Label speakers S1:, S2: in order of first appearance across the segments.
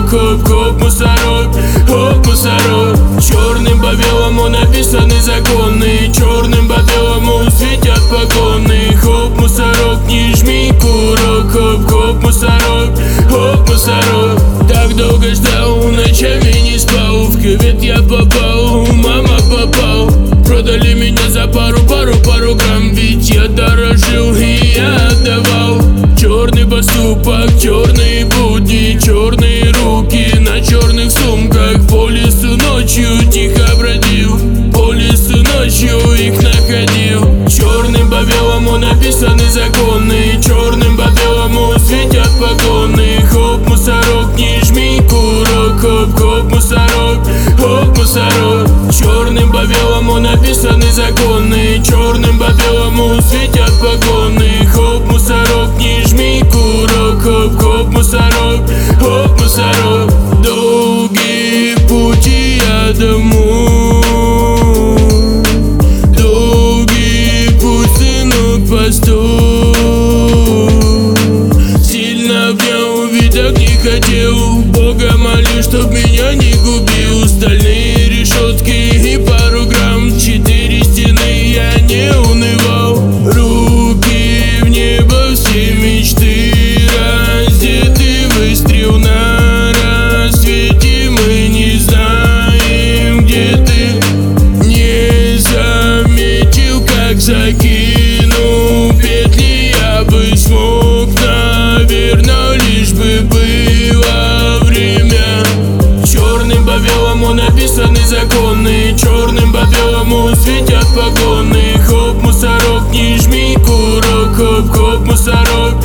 S1: хоп, мусорок. Черным по белому написаны законы, черным по белому светят погоны. Хоп, мусорок, не жми курок, хоп, мусорок, Так долго ждал, ночами не спал, в кювет я попал, мама попал. Продали меня за пару грамм, ведь я дорожил и я отдавал. Черный поступок, черные будни, черные руки на черных сумках. По лесу ночью тихо бродил, по лесу ночью их находил. Черным по белому написаны законы, черным по белому светят погоны. Хоп, мусорок, не жми курок, хоп, мусорок. Черным по белому написаны законы, черным по белому светят погоны. Хоп, мусорок, не жми курок, хоп, мусорок. Долгий путь я домой, долгий путь, сынок, постой. Сильно обнял, ведь так не хотел, Бога молю, чтоб меня не губил. Стальные решетки и пару грамм, 4 стены, я не унывал. Руки в небо, все мечты раздеты, выстрел на рассвете. Мы не знаем, где ты, не заметил, как закинул петли. Я бы смог, наверное, лишь бы было время. Черным по белому написаны законы, черным по белому светят погоны. Хоп, мусорок, не жми курок, хоп, мусорок.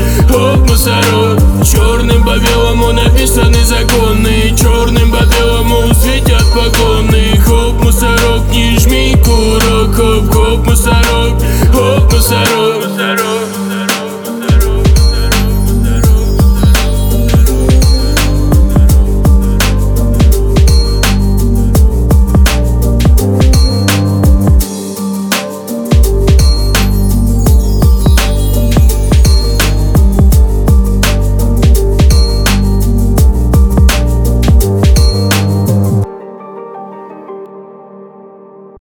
S1: Черным по белому написаны законы, черным по белому светят погоны. Хоп, мусорок, не жми курок, хоп, мусорок.